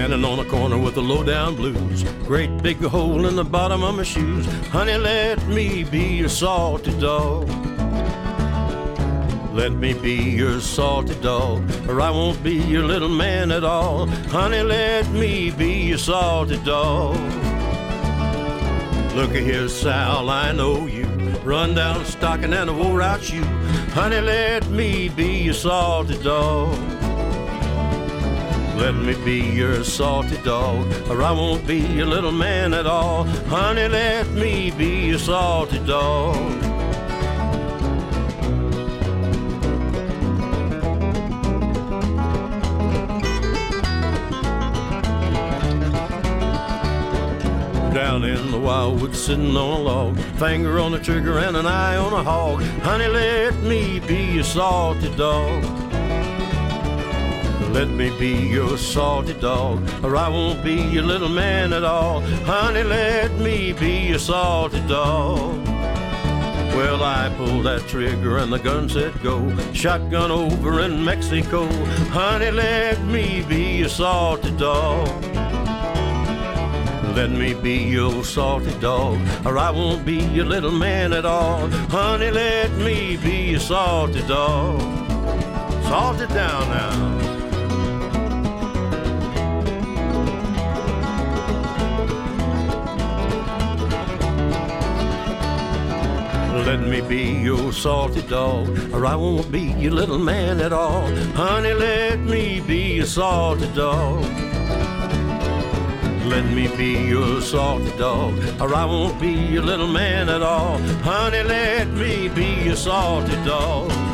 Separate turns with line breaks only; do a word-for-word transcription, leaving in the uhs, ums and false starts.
Standing on a corner with the low-down blues, great big hole in the bottom of my shoes. Honey, let me be your salty dog. Let me be your salty dog, or I won't be your little man at all. Honey, let me be your salty dog. Look here, Sal, I know you run down stocking and a wore-out shoe. Honey, let me be your salty dog. Let me be your salty dog, or I won't be your little man at all. Honey, let me be your salty dog. Down in the wildwood, sitting on a log, finger on the trigger and an eye on a hog. Honey, let me be your salty dog. Let me be your salty dog, or I won't be your little man at all. Honey, let me be your salty dog. Well, I pulled that trigger and the gun said go. Shotgun over in Mexico. Honey, let me be your salty dog. Let me be your salty dog, or I won't be your little man at all. Honey, let me be your salty dog. Salt it down now. Let me be your salty dog, or I won't be your little man at all. Honey, let me be your salty dog. Let me be your salty dog, or I won't be your little man at all. Honey, let me be your salty dog.